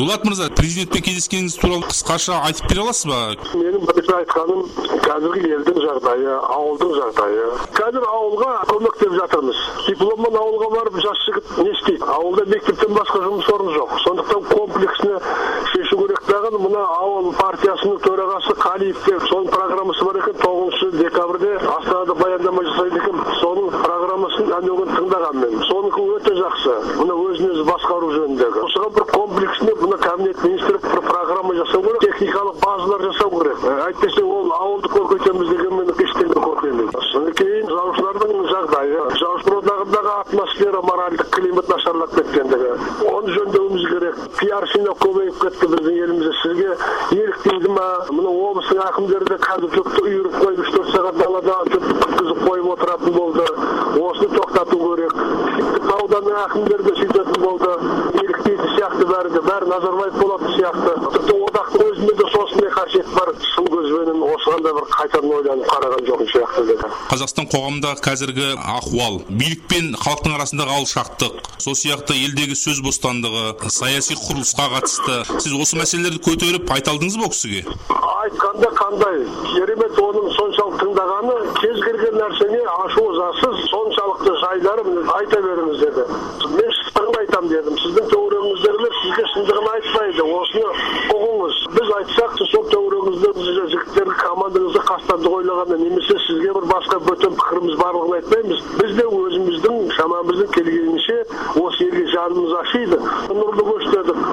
Дулат мырза, президентпен кездескеніңіз туралы қысқаша айтып бере аласыз ба? Менің бірінші айтқаным қазіргі елдің жағдайы, ауылдың жағдайы. Қазір ауылға көмектеп жатырмыз. Дипломмен ауылға барып жас жігіт не істейді? Ауылда мектептен басқа жұмыс орны жоқ. Сондықтан комплексіне шешу керек деген мына ауыл партиясының төрағасы Қалиев деп соның программасы бар екен. 9 декабрьде Астанада баяндама жасайды екен. Соның программасын әнеуген тыңдаған мен. Соныкі өте жақсы. Мына өзін-өзі басқару жөніндегі. Осыған бір комплексіне мына кабинет министрі бір программа жасау керек, техникалық базалар жасау керек. Әйтпесе ол ауылды көркейтеміз деген мені ештеңе көрсетпейді. Содан кейін жазушылардың жағдайы, жазушылар одағындағы атмосфера, моральдық климат нашарлап кеткендігі. Оны жөндеуіміз керек. Пиаршина көбейіп кетті біздің елімізде. Сізге еліктейді ма? Мына облыстың әкімдері де қазір жұртты үйіріп қойып 3-4 сағат далада күткізіп қойып отыратын болды. Осыны тоқтату керек. Ауданның әкімдері де сөйтетін болды. Еліктейді сияқты бәрі Назарбаев болатын сияқты. Тіпті одақтың өзінде де осындай қасиет бар. Сын көзбенен осыған да бір қайтадан ойланып қараған жоқын сияқты деді. Қазақстан қоғамындағы қазіргі ахуал, билік пен халықтың арасындағы алшақтық, сол сияқты елдегі сөз бостандығы, саяси құрылысқа қатысты. Сіз осы мәселелерді көтеріп айта алдыңыз ба кісіге? Айтқанда қандай? Керемет оның соншалық тыңдағаны, кез келген нәрсене ашу-ызасыз соншалықты жайларын айта беріңіз деді. Мен шындығын айтам дедім. Сіздің төңірегіңіздегілер сізге шындығын айтпайды. Осыны ұғыңыз. Біз айтсақ, сол төңірегіңіздегі жігіттерді командаңызды қастандық ойлағанда немесе сізге бір басқа бөтен пікіріміз барлығын айтпаймыз. Біз де өзіміздің шамамыздың келгенінше осы елге жанымыз ашиды. Нұрлы көш дедік.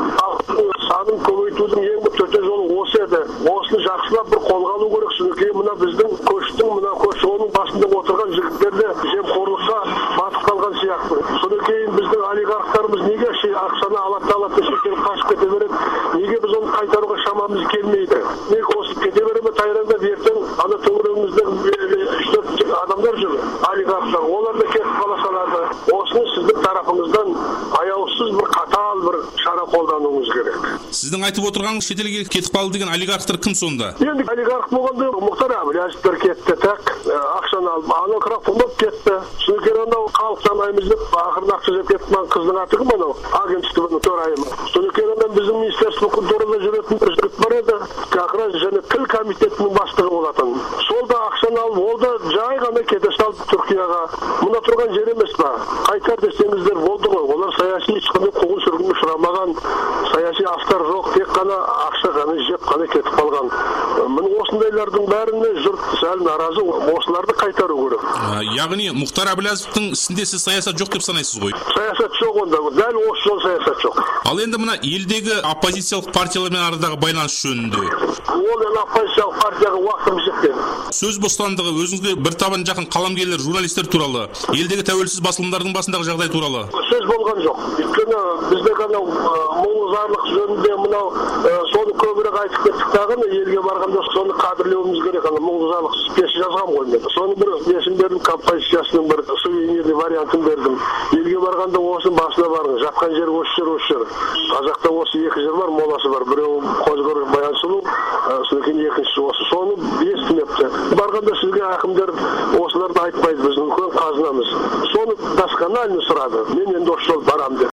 Санын көбейтудің ең бір төте жолы осы еді. Осыны жақсылап бір қолға алу керек. Содан мына біздің көшінің басында отырған жігіттерде жемқорлыққа батып қалған сияқты. Содан кейін біздің олигархтарымыз неге ақшаны алады шетелге қашып кете береді? Неге біз оны қайтаруға шамамыз келмейді? Неге осы кете береді тайраңдап ертең ана төңірегімізде 3-4 адамдар жүр, олигархтар. Олар да кетіп қала салады. Осыны сіздің тарапыңыздан аяусыз бір қатал бір шара қолдануыңыз керек. Сіздің айтып отырғаныңыз шетелге кетіп қалды деген олигархтар кім сонда? Енді олигарх болғанда Мұхтар Әбіләзовтер кетті, ақшаны алып, анау Крахунов кетті. Содан кейін анау халық санаймыз деп ақырын ақша жеп кетті. Қыздың аты кім анау? Агенттіктің төрайымы. Содан кейін біздің министерство культурада жүретін бір жігіт бар еді. Ақыры және тіл комитетінің бастығы болатын. Сол да ақшаны алып, ол да жай ғана кете салды Түркияға. Мұнда тұрған жер емес па? Қайтар десеңіздер болды ғой. Олар саяси ешқандай қуғын-сүргінге ұшырамаған, саяси астар жоқ, тек қана ақша ғана жеп қана кетіп қалған. Міне осындайлардың бәріне жұрт сәл наразы, осыларды қайтару керек. Яғни Мұхтар Әбіләзовтың ісінде сіз саясат жоқ деп санайсыз ғой? Саясат жоқ онда, дәл осы жол саясат жоқ. Ал енді мына елдегі оппозициялық партиялармен арадағы байланыс жөнінде. Ол оппозициялық партияға уақытым жеткен. Сөз бостандығы, өзіңізге бір табан жақын қаламгерлер, журналистер туралы, елдегі тәуелсіз басылымдардың басындағы жағдай туралы. Сөз болған жоқ. Өйткені бізде ғана мұңызарлық жөнінде мынау соны көбірек айтып кеттік тағын, елге барғанда соны қадірлеуіміз керек. Мұңызарлық спеш жазған ғой мен. Соны бір есім бердім, композициясының бір сувенирный вариантын бердім. Елге барғанда осының басына барың. Жатқан жер осы жер. Қазақта осы 2 жер бар, моласы бар. Біреуі Қозғырық Баянсұлу, содан кейін екіншісі осы. Соны естімепті. Барғанда сізге әкімдер осыларды айтпайды, біздің үлкен қазынамыз. Соны досконально сұрады. Мен енді осы жол барам деп.